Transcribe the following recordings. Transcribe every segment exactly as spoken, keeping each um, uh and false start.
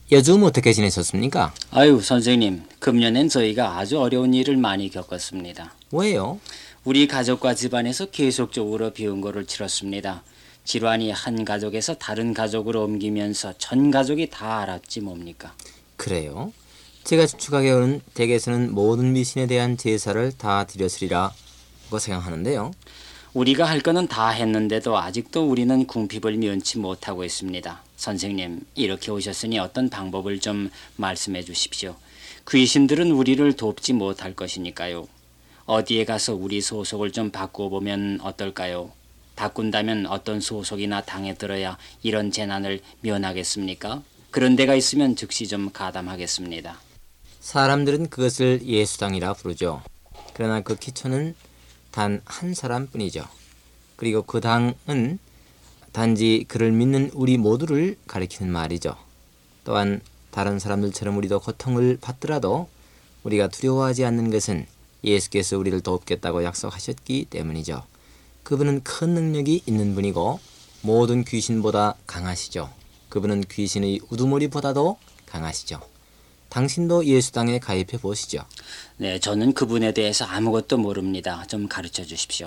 요즘 어떻게 지내셨습니까? 아유, 선생님, 금년엔 저희가 아주 어려운 일을 많이 겪었습니다. 왜요? 우리 가족과 집안에서 계속적으로 비운거를 치렀습니다. 질환이 한 가족에서 다른 가족으로 옮기면서 전 가족이 다 알았지 뭡니까? 그래요? 제가 추가하기로는 댁에서는 모든 미신에 대한 제사를 다 드렸으리라고 생각하는데요. 우리가 할 거는 다 했는데도 아직도 우리는 궁핍을 면치 못하고 있습니다. 선생님, 이렇게 오셨으니 어떤 방법을 좀 말씀해 주십시오. 귀신들은 우리를 돕지 못할 것이니까요. 어디에 가서 우리 소속을 좀 바꾸어 보면 어떨까요? 바꾼다면 어떤 소속이나 당에 들어야 이런 재난을 면하겠습니까? 그런 데가 있으면 즉시 좀 가담하겠습니다. 사람들은 그것을 예수당이라 부르죠. 그러나 그 기초는 단 한 사람뿐이죠. 그리고 그 당은 단지 그를 믿는 우리 모두를 가리키는 말이죠. 또한 다른 사람들처럼 우리도 고통을 받더라도 우리가 두려워하지 않는 것은 예수께서 우리를 돕겠다고 약속하셨기 때문이죠. 그분은 큰 능력이 있는 분이고 모든 귀신보다 강하시죠. 그분은 귀신의 우두머리보다도 강하시죠. 당신도 예수당에 가입해 보시죠. 네, 저는 그분에 대해서 아무것도 모릅니다. 좀 가르쳐 주십시오.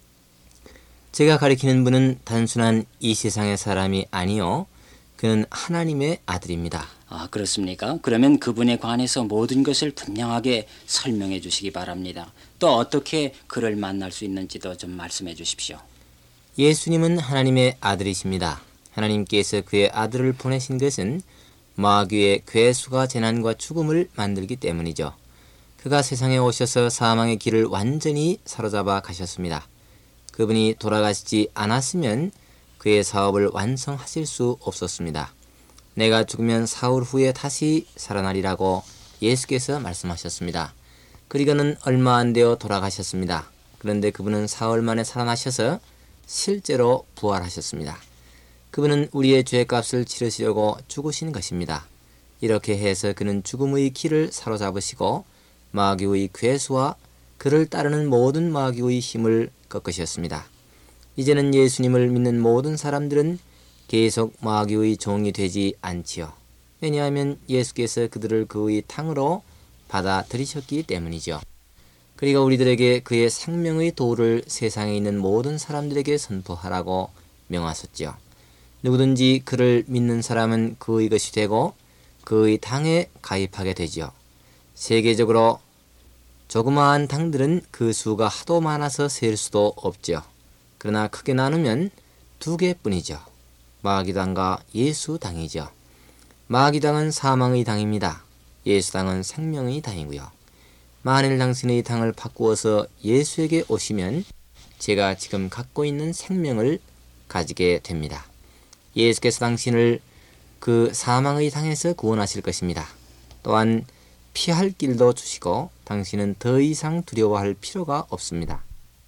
제가 가리키는 분은 단순한 이 세상의 사람이 아니요. 그는 하나님의 아들입니다. 아, 그렇습니까? 그러면 그분에 관해서 모든 것을 분명하게 설명해 주시기 바랍니다. 또 어떻게 그를 만날 수 있는지도 좀 말씀해 주십시오. 예수님은 하나님의 아들이십니다. 하나님께서 그의 아들을 보내신 것은 마귀의 괴수가 재난과 죽음을 만들기 때문이죠. 그가 세상에 오셔서 사망의 길을 완전히 사로잡아 가셨습니다. 그분이 돌아가시지 않았으면 그의 사업을 완성하실 수 없었습니다. 내가 죽으면 사흘 후에 다시 살아나리라고 예수께서 말씀하셨습니다. 그리고는 얼마 안 되어 돌아가셨습니다. 그런데 그분은 사흘 만에 살아나셔서 실제로 부활하셨습니다. 그분은 우리의 죄값을 치르시려고 죽으신 것입니다. 이렇게 해서 그는 죽음의 길을 사로잡으시고 마귀의 괴수와 그를 따르는 모든 마귀의 힘을 꺾으셨습니다. 이제는 예수님을 믿는 모든 사람들은 계속 마귀의 종이 되지 않지요. 왜냐하면 예수께서 그들을 그의 탕으로 받아들이셨기 때문이죠. 그리고 우리들에게 그의 생명의 도를 세상에 있는 모든 사람들에게 선포하라고 명하셨죠. 누구든지 그를 믿는 사람은 그의 것이 되고 그의 당에 가입하게 되지요. 세계적으로 조그마한 당들은 그 수가 하도 많아서 셀 수도 없죠. 그러나 크게 나누면 두 개뿐이죠. 마귀당과 예수당이죠. 마귀당은 사망의 당입니다. 예수당은 생명의 당이고요. 만일 당신의 당을 바꾸어서 예수에게 오시면 제가 지금 갖고 있는 생명을 가지게 됩니다. 예수께서 당신을 그 사망의 당에서 구원하실 것입니다. 또한 피할 길도 주시고 당신은 더 이상 두려워할 필요가 없습니다.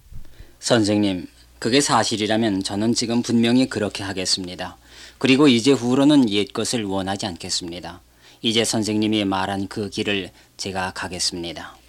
선생님, 그게 사실이라면 저는 지금 분명히 그렇게 하겠습니다. 그리고 이제 후로는 옛 것을 원하지 않겠습니다. 이제 선생님이 말한 그 길을 제가 가겠습니다.